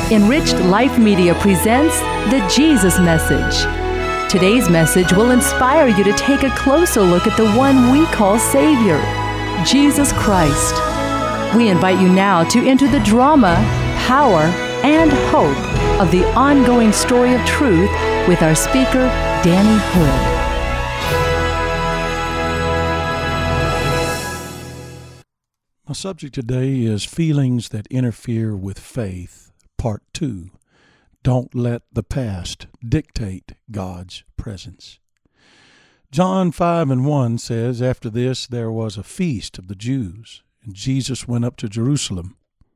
Enriched Life Media presents the Jesus Message. Today's message will inspire you to take a closer look at the one we call Savior, Jesus Christ. We invite you now to enter the drama, power, and hope of the ongoing story of truth with our speaker, Danny Hood. My subject today is feelings that interfere with faith, Part 2. Don't let the past dictate God's presence. John 5:1 says, "After this there was a feast of the Jews, and Jesus went up to Jerusalem.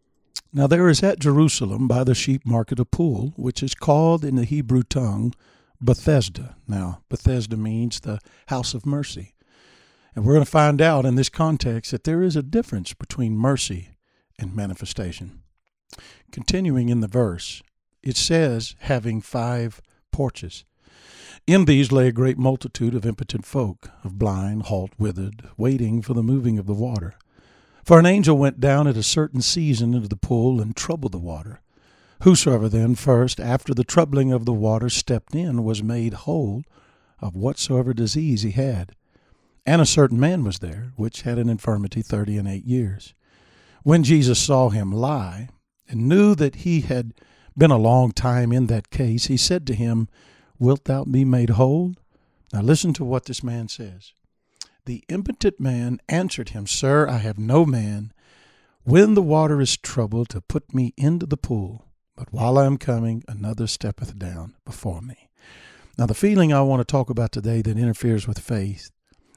Now there is at Jerusalem by the sheep market a pool, which is called in the Hebrew tongue Bethesda." Now, Bethesda means the house of mercy. And we're going to find out in this context that there is a difference between mercy and manifestation. Continuing in the verse, it says, having 5 porches. In these lay a great multitude of impotent folk, of blind, halt, withered, waiting for the moving of the water. For an angel went down at a certain season into the pool and troubled the water. Whosoever then first, after the troubling of the water, stepped in, was made whole of whatsoever disease he had. And a certain man was there, which had an infirmity 38 years. When Jesus saw him lie, and knew that he had been a long time in that case, he said to him, "Wilt thou be made whole?" Now listen to what this man says. The impotent man answered him, "Sir, I have no man, when the water is troubled, to put me into the pool. But while I am coming, another steppeth down before me." Now the feeling I want to talk about today that interferes with faith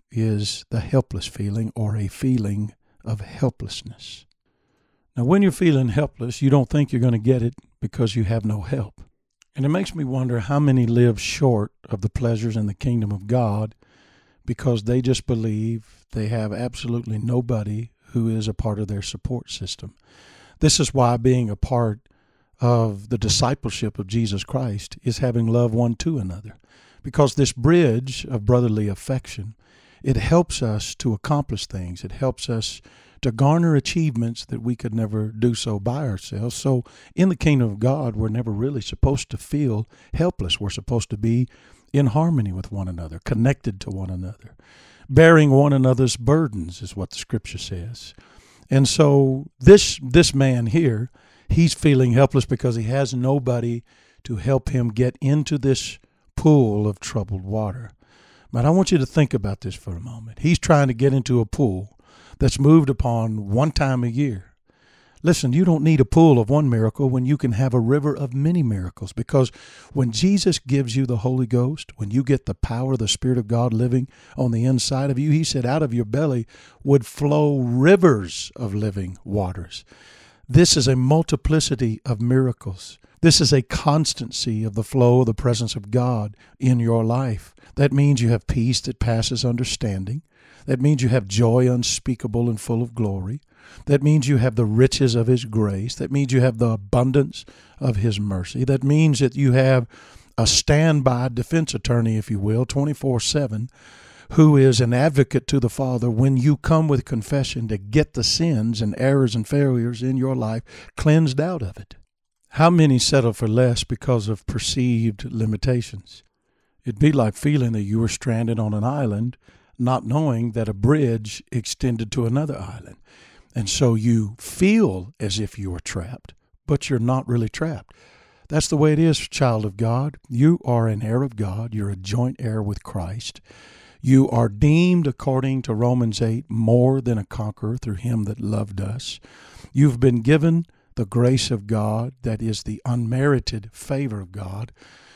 is the helpless feeling, or a feeling of helplessness. Now, when you're feeling helpless, you don't think you're going to get it because you have no help. And it makes me wonder how many live short of the pleasures in the kingdom of God because they just believe they have absolutely nobody who is a part of their support system. This is why being a part of the discipleship of Jesus Christ is having love one to another. Because this bridge of brotherly affection, it helps us to accomplish things. It helps us to garner achievements that we could never do so by ourselves. So in the kingdom of God, we're never really supposed to feel helpless. We're supposed to be in harmony with one another, connected to one another. Bearing one another's burdens is what the scripture says. And so this man here, he's feeling helpless because he has nobody to help him get into this pool of troubled water. But I want you to think about this for a moment. He's trying to get into a pool that's moved upon one time a year. Listen, you don't need a pool of one miracle when you can have a river of many miracles, because when Jesus gives you the Holy Ghost, when you get the power of the Spirit of God living on the inside of you, he said out of your belly would flow rivers of living waters. This is a multiplicity of miracles. This is a constancy of the flow of the presence of God in your life. That means you have peace that passes understanding. That means you have joy unspeakable and full of glory. That means you have the riches of His grace. That means you have the abundance of His mercy. That means that you have a standby defense attorney, if you will, 24/7, who is an advocate to the Father when you come with confession to get the sins and errors and failures in your life cleansed out of it. How many settle for less because of perceived limitations? It'd be like feeling that you were stranded on an island, not knowing that a bridge extended to another island. And so you feel as if you are trapped, but you're not really trapped. That's the way it is, child of God. You are an heir of God. You're a joint heir with Christ. You are deemed, according to Romans 8, more than a conqueror through Him that loved us. You've been given the grace of God, that is the unmerited favor of God.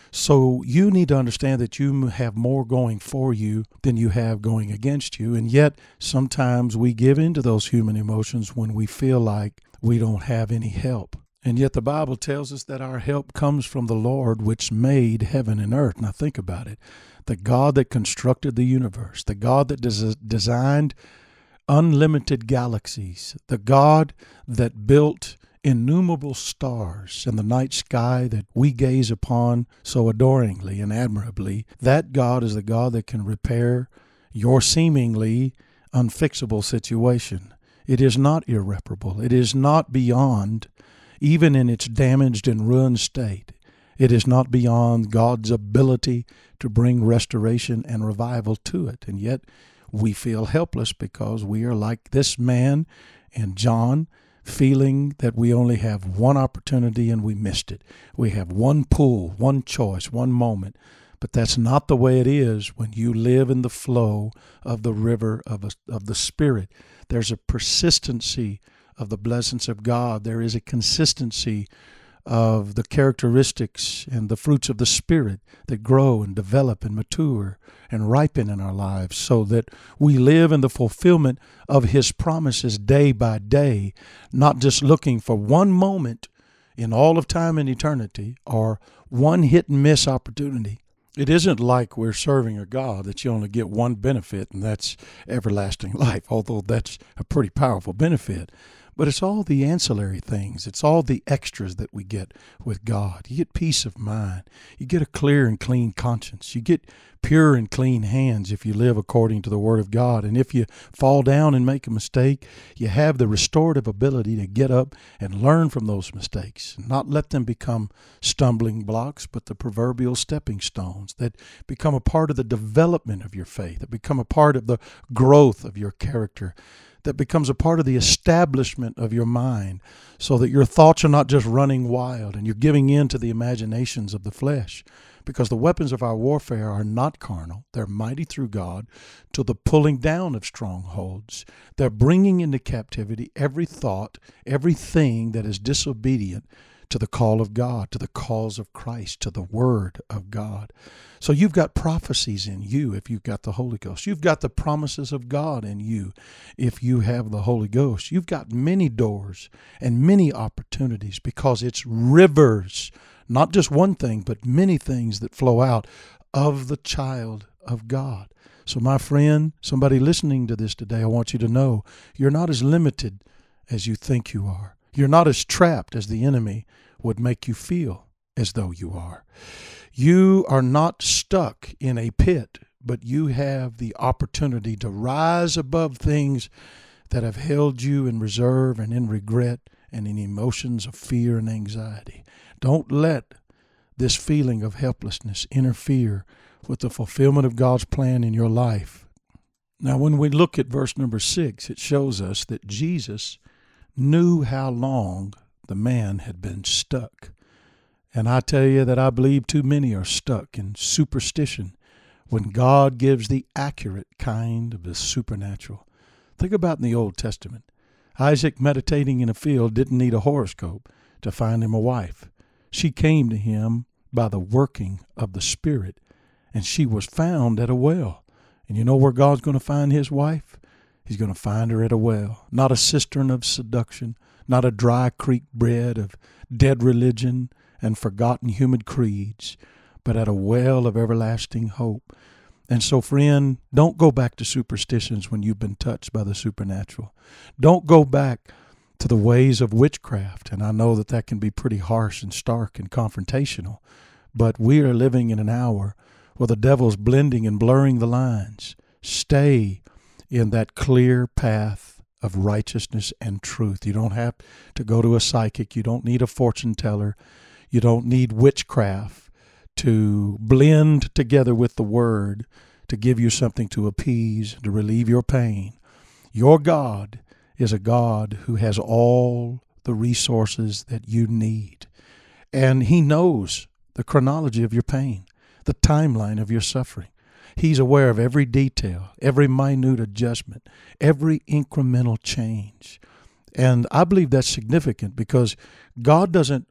So you need to understand that you have more going for you than you have going against you. And yet sometimes we give into those human emotions when we feel like we don't have any help. And yet the Bible tells us that our help comes from the Lord, which made heaven and earth. Now think about it. The God that constructed the universe, the God that designed unlimited galaxies, the God that built innumerable stars in the night sky that we gaze upon so adoringly and admirably, that God is the God that can repair your seemingly unfixable situation. It is not irreparable. It is not beyond even in its damaged and ruined state, it is not beyond God's ability to bring restoration and revival to it. And yet we feel helpless because we are like this man and John, feeling that we only have one opportunity and we missed it. We have one pull, one choice, one moment. But that's not the way it is when you live in the flow of the river of the Spirit. There's a persistency of the blessings of God. There is a consistency of the characteristics and the fruits of the Spirit that grow and develop and mature and ripen in our lives, so that we live in the fulfillment of His promises day by day, not just looking for one moment in all of time and eternity or one hit and miss opportunity. It isn't like we're serving a God that you only get one benefit, and that's everlasting life, although that's a pretty powerful benefit. But it's all the ancillary things. It's all the extras that we get with God. You get peace of mind. You get a clear and clean conscience. You get pure and clean hands if you live according to the Word of God. And if you fall down and make a mistake, you have the restorative ability to get up and learn from those mistakes, and not let them become stumbling blocks, but the proverbial stepping stones that become a part of the development of your faith, that become a part of the growth of your character, that becomes a part of the establishment of your mind, so that your thoughts are not just running wild and you're giving in to the imaginations of the flesh. Because the weapons of our warfare are not carnal. They're mighty through God to the pulling down of strongholds. They're bringing into captivity every thought, everything that is disobedient to the call of God, to the cause of Christ, to the Word of God. So you've got prophecies in you if you've got the Holy Ghost. You've got the promises of God in you if you have the Holy Ghost. You've got many doors and many opportunities, because it's rivers, not just one thing, but many things that flow out of the child of God. So my friend, somebody listening to this today, I want you to know you're not as limited as you think you are. You're not as trapped as the enemy would make you feel as though you are. You are not stuck in a pit, but you have the opportunity to rise above things that have held you in reserve and in regret and in emotions of fear and anxiety. Don't let this feeling of helplessness interfere with the fulfillment of God's plan in your life. Now, when we look at verse number 6, it shows us that Jesus knew how long the man had been stuck. And I tell you that I believe too many are stuck in superstition when God gives the accurate kind of the supernatural. Think about in the Old Testament. Isaac, meditating in a field, didn't need a horoscope to find him a wife. She came to him by the working of the Spirit, and she was found at a well. And you know where God's going to find his wife? He's going to find her at a well, not a cistern of seduction, not a dry creek bed of dead religion and forgotten human creeds, but at a well of everlasting hope. And so, friend, don't go back to superstitions when you've been touched by the supernatural. Don't go back to the ways of witchcraft. And I know that that can be pretty harsh and stark and confrontational, but we are living in an hour where the devil's blending and blurring the lines. Stay in that clear path of righteousness and truth. You don't have to go to a psychic. You don't need a fortune teller. You don't need witchcraft to blend together with the Word to give you something to appease, to relieve your pain. Your God is a God who has all the resources that you need. And He knows the chronology of your pain, the timeline of your suffering. He's aware of every detail, every minute adjustment, every incremental change. And I believe that's significant because God doesn't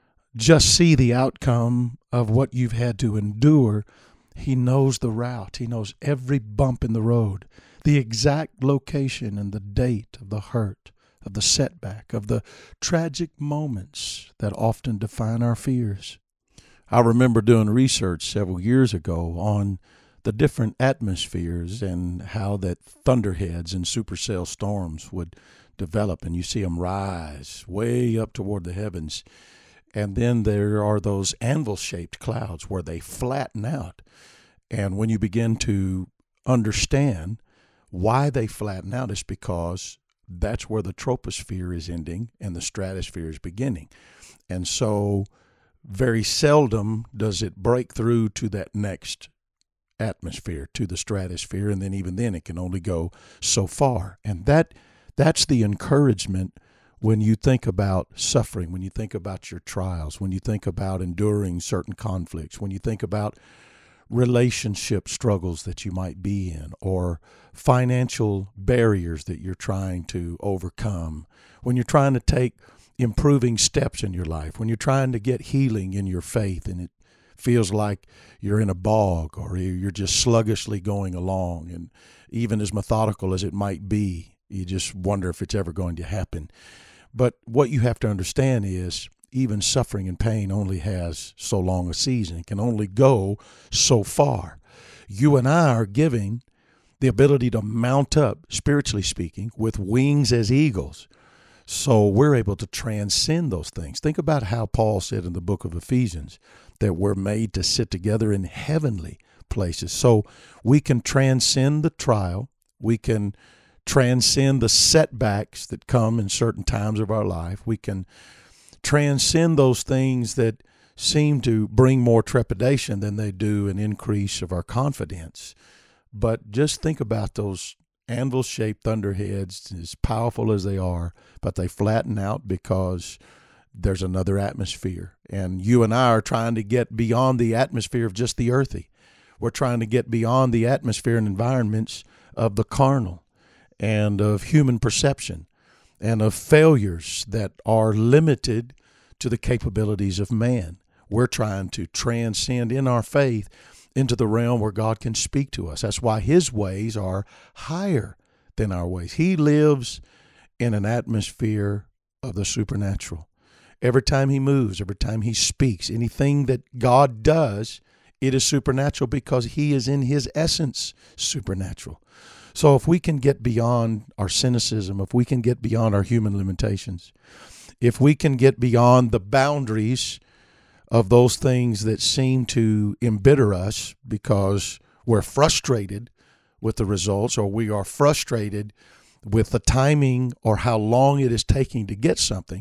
just see the outcome of what you've had to endure. He knows the route. He knows every bump in the road, the exact location and the date of the hurt, of the setback, of the tragic moments that often define our fears. I remember doing research several years ago on the different atmospheres and how that thunderheads and supercell storms would develop, and you see them rise way up toward the heavens. And then there are those anvil-shaped clouds where they flatten out. And when you begin to understand why they flatten out, it's because that's where the troposphere is ending and the stratosphere is beginning. And so very seldom does it break through to that next atmosphere, to the stratosphere, and then even then it can only go so far. And that's the encouragement when you think about suffering, when you think about your trials, when you think about enduring certain conflicts, when you think about relationship struggles that you might be in, or financial barriers that you're trying to overcome, when you're trying to take improving steps in your life, when you're trying to get healing in your faith and it feels like you're in a bog or you're just sluggishly going along, and even as methodical as it might be, you just wonder if it's ever going to happen. But what you have to understand is even suffering and pain only has so long a season. It can only go so far. You and I are given the ability to mount up, spiritually speaking, with wings as eagles. So we're able to transcend those things. Think about how Paul said in the book of Ephesians that we're made to sit together in heavenly places. So we can transcend the trial. We can transcend the setbacks that come in certain times of our life. We can transcend those things that seem to bring more trepidation than they do an increase of our confidence. But just think about those anvil-shaped thunderheads, as powerful as they are, but they flatten out because there's another atmosphere. And you and I are trying to get beyond the atmosphere of just the earthy. We're trying to get beyond the atmosphere and environments of the carnal and of human perception and of failures that are limited to the capabilities of man. We're trying to transcend in our faith into the realm where God can speak to us. That's why his ways are higher than our ways. He lives in an atmosphere of the supernatural. Every time he moves, every time he speaks, anything that God does, it is supernatural because he is in his essence supernatural. So if we can get beyond our cynicism, if we can get beyond our human limitations, if we can get beyond the boundaries of those things that seem to embitter us because we're frustrated with the results, or we are frustrated with the timing or how long it is taking to get something,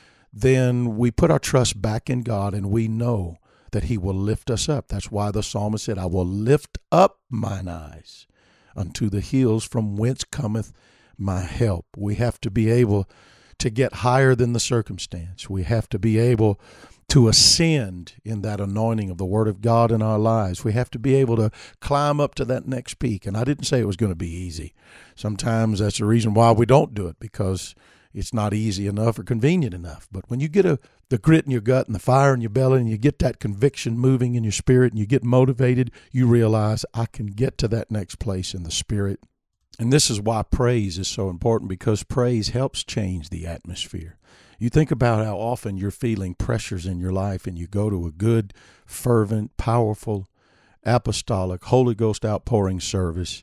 then we put our trust back in God and we know that he will lift us up. That's why the psalmist said, I will lift up mine eyes unto the hills from whence cometh my help. We have to be able to get higher than the circumstance. We have to be able to ascend in that anointing of the Word of God in our lives. We have to be able to climb up to that next peak. And I didn't say it was going to be easy. Sometimes that's the reason why we don't do it, because it's not easy enough or convenient enough. But when you get the grit in your gut and the fire in your belly and you get that conviction moving in your spirit and you get motivated, you realize I can get to that next place in the spirit. And this is why praise is so important, because praise helps change the atmosphere. You think about how often you're feeling pressures in your life and you go to a good, fervent, powerful, apostolic, Holy Ghost outpouring service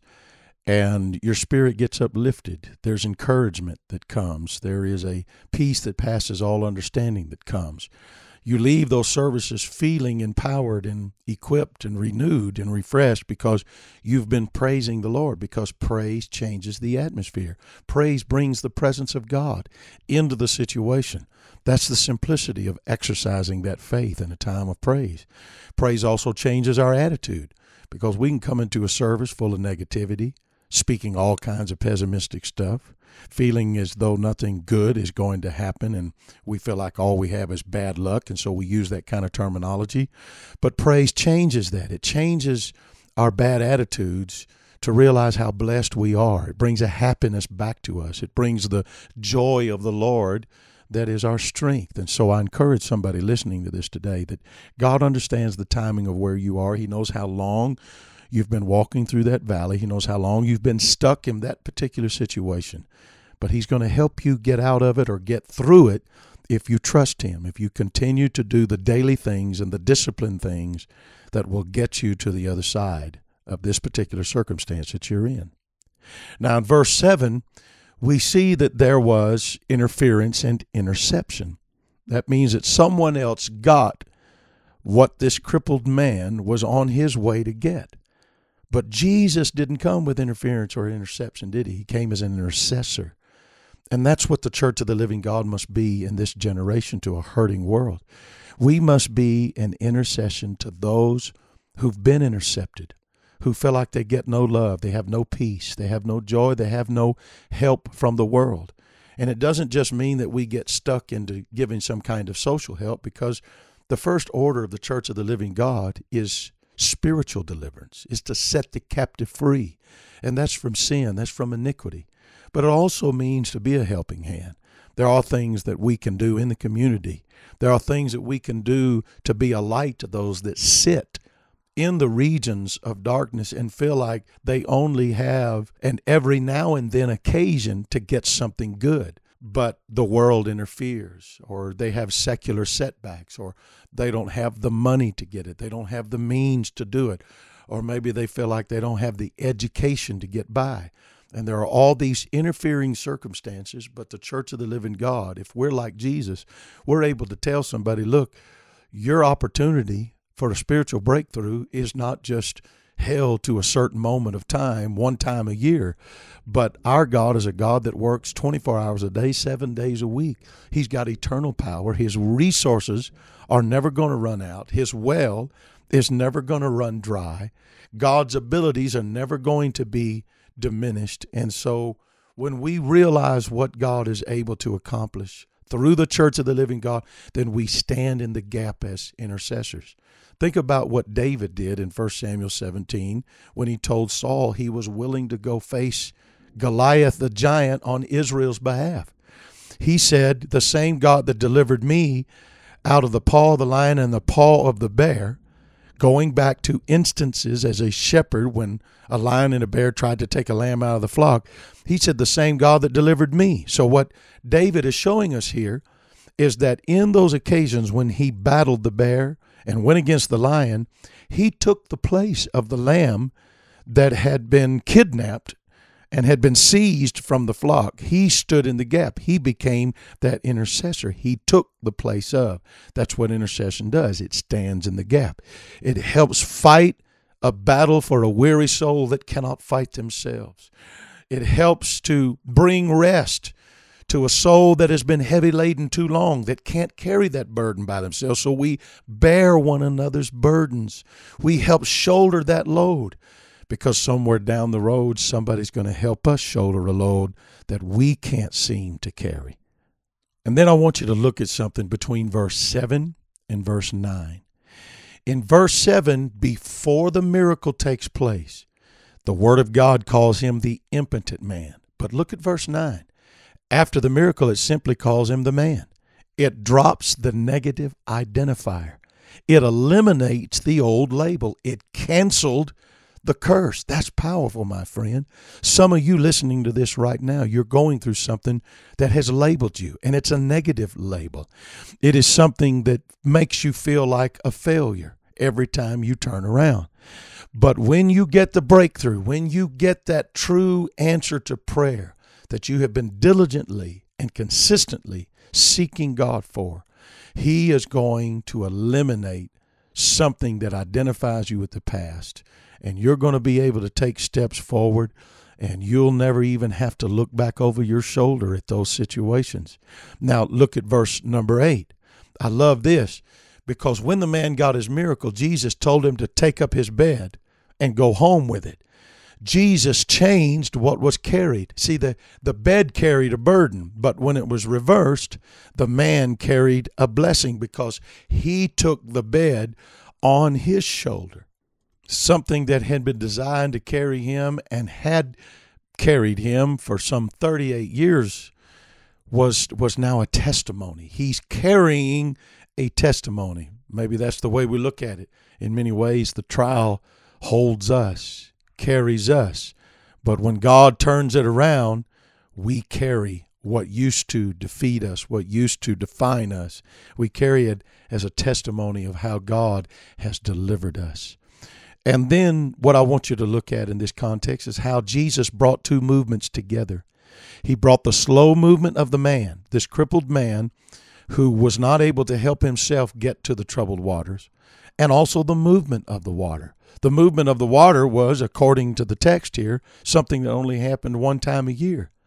and your spirit gets uplifted. There's encouragement that comes. There is a peace that passes all understanding that comes. You leave those services feeling empowered and equipped and renewed and refreshed because you've been praising the Lord, because praise changes the atmosphere. Praise brings the presence of God into the situation. That's the simplicity of exercising that faith in a time of praise. Praise also changes our attitude, because we can come into a service full of negativity, speaking all kinds of pessimistic stuff, feeling as though nothing good is going to happen, and we feel like all we have is bad luck, and so we use that kind of terminology. But praise changes that. It changes our bad attitudes to realize how blessed we are. It brings a happiness back to us. It brings the joy of the Lord that is our strength. And so I encourage somebody listening to this today that God understands the timing of where you are. He knows how long you've been walking through that valley. He knows how long you've been stuck in that particular situation. But he's going to help you get out of it or get through it if you trust him, if you continue to do the daily things and the disciplined things that will get you to the other side of this particular circumstance that you're in. Now, in verse 7, we see that there was interference and interception. That means that someone else got what this crippled man was on his way to get. But Jesus didn't come with interference or interception, did he? He came as an intercessor. And that's what the Church of the Living God must be in this generation to a hurting world. We must be an intercession to those who've been intercepted, who feel like they get no love, they have no peace, they have no joy, they have no help from the world. And it doesn't just mean that we get stuck into giving some kind of social help, because the first order of the Church of the Living God is spiritual deliverance, is to set the captive free. And that's from sin, that's from iniquity. But it also means to be a helping hand. There are things that we can do in the community. There are things that we can do to be a light to those that sit in the regions of darkness and feel like they only have an every now and then occasion to get something good. But the world interferes, or they have secular setbacks, or they don't have the money to get it. They don't have the means to do it. Or maybe they feel like they don't have the education to get by. And there are all these interfering circumstances, but the Church of the Living God, if we're like Jesus, we're able to tell somebody, look, your opportunity for a spiritual breakthrough is not just held to a certain moment of time, one time a year, but our God is a God that works 24 hours a day, 7 days a week. He's got eternal power. His resources are never going to run out. His well is never going to run dry. God's abilities are never going to be diminished. And so when we realize what God is able to accomplish through the Church of the Living God, then we stand in the gap as intercessors. Think about what David did in 1 Samuel 17 when he told Saul he was willing to go face Goliath the giant on Israel's behalf. He said, the same God that delivered me out of the paw of the lion and the paw of the bear, going back to instances as a shepherd when a lion and a bear tried to take a lamb out of the flock, he said, the same God that delivered me. So what David is showing us here is that in those occasions when he battled the bear and went against the lion, he took the place of the lamb that had been kidnapped and had been seized from the flock. He stood in the gap. He became that intercessor. He took the place of. That's what intercession does. It stands in the gap. It helps fight a battle for a weary soul that cannot fight themselves. It helps to bring rest to a soul that has been heavy laden too long, that can't carry that burden by themselves. So we bear one another's burdens. We help shoulder that load, because somewhere down the road, somebody's going to help us shoulder a load that we can't seem to carry. And then I want you to look at something between verse 7 and verse 9. In verse 7, before the miracle takes place, the Word of God calls him the impotent man. But look at verse 9. After the miracle, it simply calls him the man. It drops the negative identifier. It eliminates the old label. It canceled the curse. That's powerful, my friend. Some of you listening to this right now, you're going through something that has labeled you, and it's a negative label. It is something that makes you feel like a failure every time you turn around. But when you get the breakthrough, when you get that true answer to prayer that you have been diligently and consistently seeking God for, He is going to eliminate something that identifies you with the past. And you're going to be able to take steps forward, and you'll never even have to look back over your shoulder at those situations. Now, look at verse number 8. I love this, because when the man got his miracle, Jesus told him to take up his bed and go home with it. Jesus changed what was carried. See, the bed carried a burden, but when it was reversed, the man carried a blessing, because he took the bed on his shoulder. Something that had been designed to carry him and had carried him for some 38 years was now a testimony. He's carrying a testimony. Maybe that's the way we look at it. In many ways, the trial holds us, carries us. But when God turns it around, we carry what used to defeat us, what used to define us. We carry it as a testimony of how God has delivered us. And then what I want you to look at in this context is how Jesus brought two movements together. He brought the slow movement of the man, this crippled man who was not able to help himself get to the troubled waters, and also the movement of the water. The movement of the water was, according to the text here, something that only happened one time a year.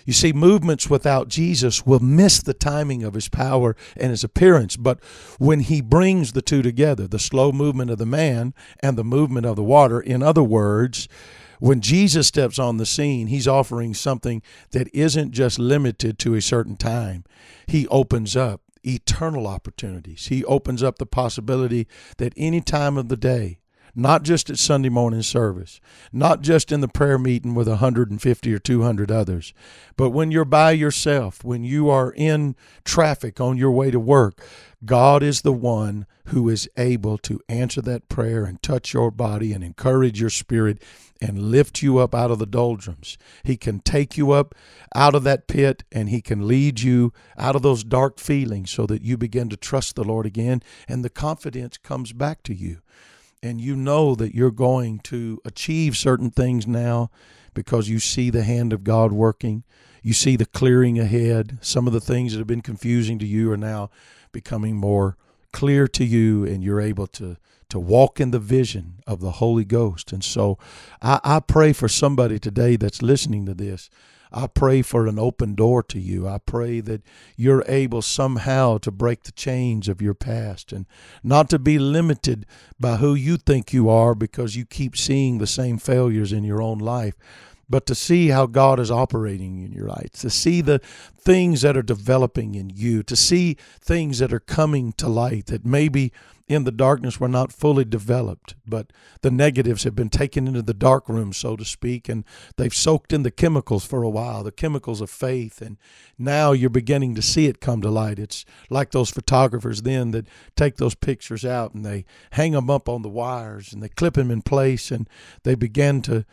You see, movements without Jesus will miss the timing of his power and his appearance. But when he brings the two together, the slow movement of the man and the movement of the water, in other words, when Jesus steps on the scene, he's offering something that isn't just limited to a certain time. He opens up eternal opportunities. He opens up the possibility that any time of the day, not just at Sunday morning service, not just in the prayer meeting with 150 or 200 others, but when you're by yourself, when you are in traffic on your way to work, God is the one who is able to answer that prayer and touch your body and encourage your spirit and lift you up out of the doldrums. He can take you up out of that pit, and he can lead you out of those dark feelings so that you begin to trust the Lord again, and the confidence comes back to you. And you know that you're going to achieve certain things now because you see the hand of God working. You see the clearing ahead. Some of the things that have been confusing to you are now becoming more clear to you, and you're able to walk in the vision of the Holy Ghost. And so I pray for somebody today that's listening to this. I pray for an open door to you. I pray that you're able somehow to break the chains of your past and not to be limited by who you think you are because you keep seeing the same failures in your own life, but to see how God is operating in your life, to see the things that are developing in you, to see things that are coming to light that maybe in the darkness were not fully developed, but the negatives have been taken into the dark room, so to speak, and they've soaked in the chemicals for a while, the chemicals of faith, and now you're beginning to see it come to light. It's like those photographers then that take those pictures out and they hang them up on the wires and they clip them in place, and they begin to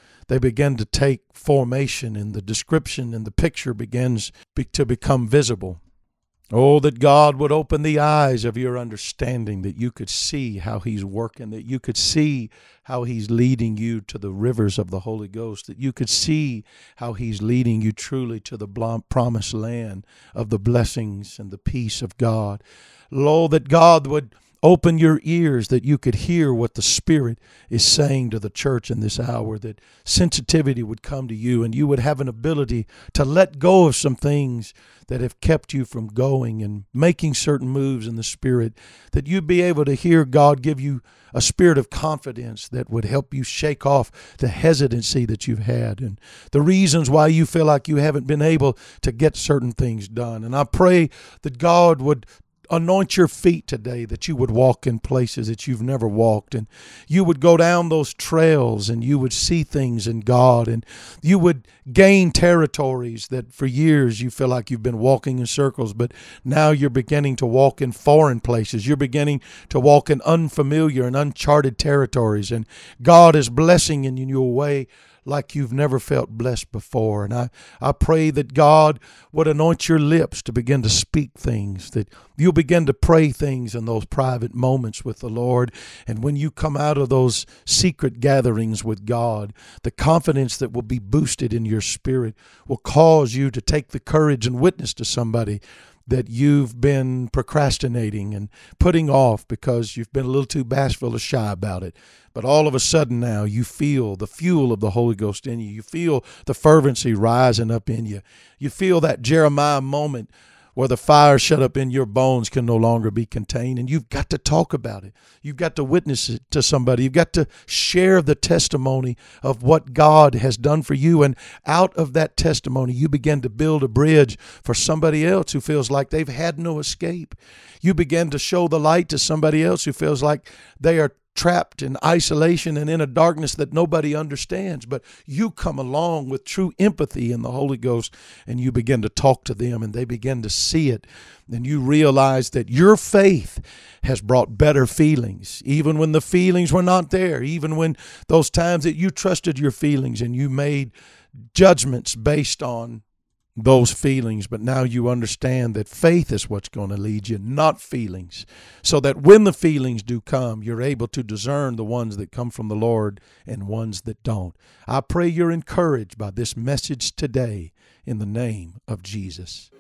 take formation, and the description and the picture begins to become visible. Oh, that God would open the eyes of your understanding, that you could see how he's working, that you could see how he's leading you to the rivers of the Holy Ghost, that you could see how he's leading you truly to the promised land of the blessings and the peace of God. Lord, that God would open your ears that you could hear what the Spirit is saying to the church in this hour, that sensitivity would come to you and you would have an ability to let go of some things that have kept you from going and making certain moves in the Spirit, that you'd be able to hear God give you a spirit of confidence that would help you shake off the hesitancy that you've had and the reasons why you feel like you haven't been able to get certain things done. And I pray that God would anoint your feet today, that you would walk in places that you've never walked, and you would go down those trails and you would see things in God, and you would gain territories that for years you feel like you've been walking in circles, but now you're beginning to walk in foreign places. You're beginning to walk in unfamiliar and uncharted territories, and God is blessing in your way like you've never felt blessed before. And I pray that God would anoint your lips to begin to speak things, that you'll begin to pray things in those private moments with the Lord. And when you come out of those secret gatherings with God, the confidence that will be boosted in your spirit will cause you to take the courage and witness to somebody that you've been procrastinating and putting off because you've been a little too bashful or shy about it. But all of a sudden now you feel the fuel of the Holy Ghost in you. You feel the fervency rising up in you. You feel that Jeremiah moment where the fire shut up in your bones can no longer be contained, and you've got to talk about it. You've got to witness it to somebody. You've got to share the testimony of what God has done for you, and out of that testimony, you begin to build a bridge for somebody else who feels like they've had no escape. You begin to show the light to somebody else who feels like they are trapped in isolation and in a darkness that nobody understands, but you come along with true empathy in the Holy Ghost, and you begin to talk to them, and they begin to see it, and you realize that your faith has brought better feelings, even when the feelings were not there, even when those times that you trusted your feelings and you made judgments based on those feelings, but now you understand that faith is what's going to lead you, not feelings, so that when the feelings do come, you're able to discern the ones that come from the Lord and ones that don't. I pray you're encouraged by this message today in the name of Jesus.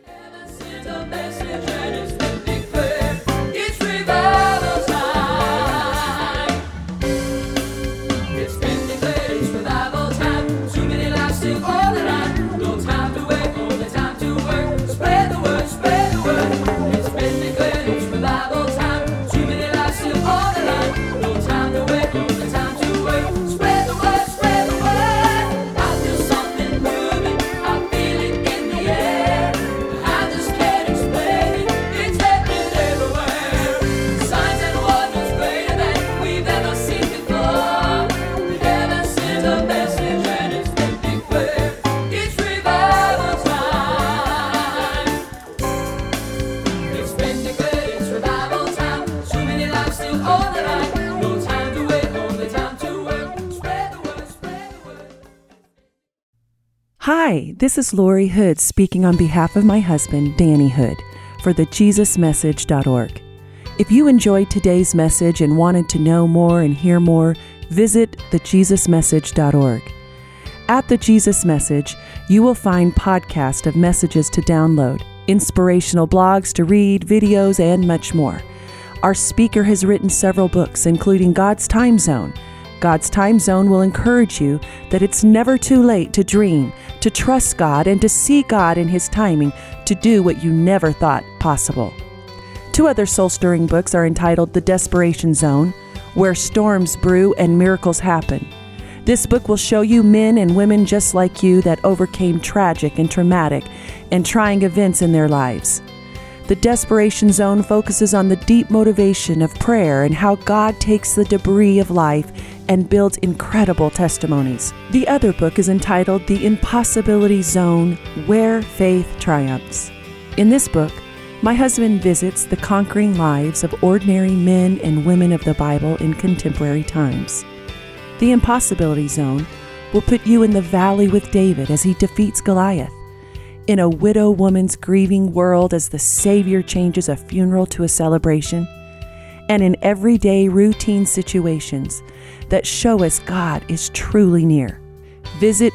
Hi, this is Lori Hood speaking on behalf of my husband, Danny Hood, for thejesusmessage.org. If you enjoyed today's message and wanted to know more and hear more, visit thejesusmessage.org. At The Jesus Message, you will find podcasts of messages to download, inspirational blogs to read, videos, and much more. Our speaker has written several books, including God's Time Zone. God's Time Zone will encourage you that it's never too late to dream, to trust God, and to see God in His timing to do what you never thought possible. Two other soul-stirring books are entitled The Desperation Zone, Where Storms Brew and Miracles Happen. This book will show you men and women just like you that overcame tragic and traumatic and trying events in their lives. The Desperation Zone focuses on the deep motivation of prayer and how God takes the debris of life and builds incredible testimonies. The other book is entitled The Impossibility Zone, Where Faith Triumphs. In this book, my husband visits the conquering lives of ordinary men and women of the Bible in contemporary times. The Impossibility Zone will put you in the valley with David as he defeats Goliath, in a widow woman's grieving world as the Savior changes a funeral to a celebration, and in everyday routine situations that show us God is truly near. Visit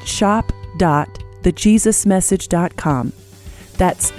shop.thejesusmessage.com. That's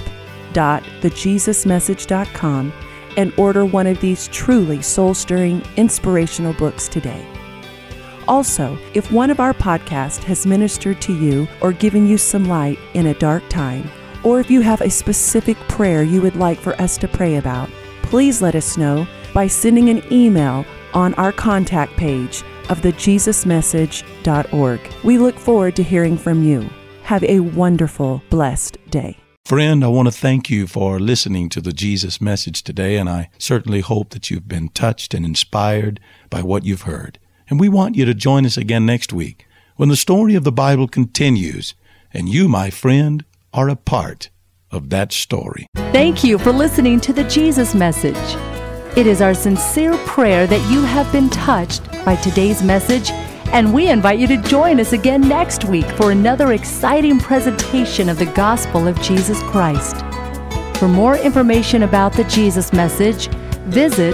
shop.thejesusmessage.com and order one of these truly soul-stirring, inspirational books today. Also, if one of our podcasts has ministered to you or given you some light in a dark time, or if you have a specific prayer you would like for us to pray about, please let us know by sending an email on our contact page of thejesusmessage.org. We look forward to hearing from you. Have a wonderful, blessed day. Friend, I want to thank you for listening to the Jesus Message today, and I certainly hope that you've been touched and inspired by what you've heard. And we want you to join us again next week when the story of the Bible continues, and you, my friend, are a part of that story. Thank you for listening to the Jesus Message. It is our sincere prayer that you have been touched by today's message, and we invite you to join us again next week for another exciting presentation of the gospel of Jesus Christ. For more information about the Jesus Message, visit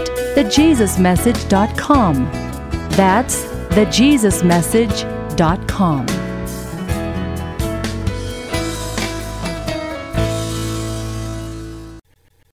thejesusmessage.com. That's thejesusmessage.com.